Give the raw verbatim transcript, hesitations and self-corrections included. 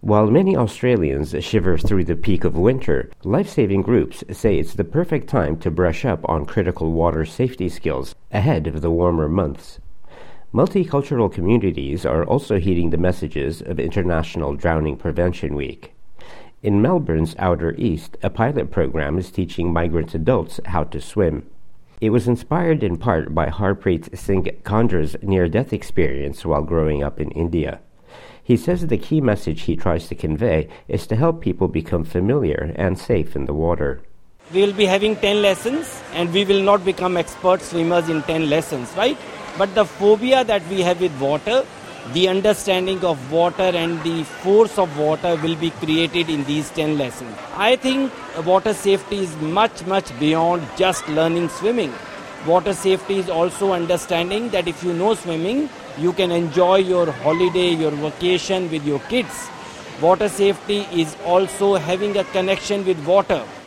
While many Australians shiver through the peak of winter, life-saving groups say it's the perfect time to brush up on critical water safety skills ahead of the warmer months. Multicultural communities are also heeding the messages of International Drowning Prevention Week. In Melbourne's Outer East, a pilot program is teaching migrant adults how to swim. It was inspired in part by Harpreet Singh Kandra's near-death experience while growing up in India. He says the key message he tries to convey is to help people become familiar and safe in the water. We will be having ten lessons and we will not become expert swimmers in ten lessons, right? But the phobia that we have with water, the understanding of water and the force of water will be created in these ten lessons. I think water safety is much, much beyond just learning swimming. Water safety is also understanding that if you know swimming, you can enjoy your holiday, your vacation with your kids. Water safety is also having a connection with water.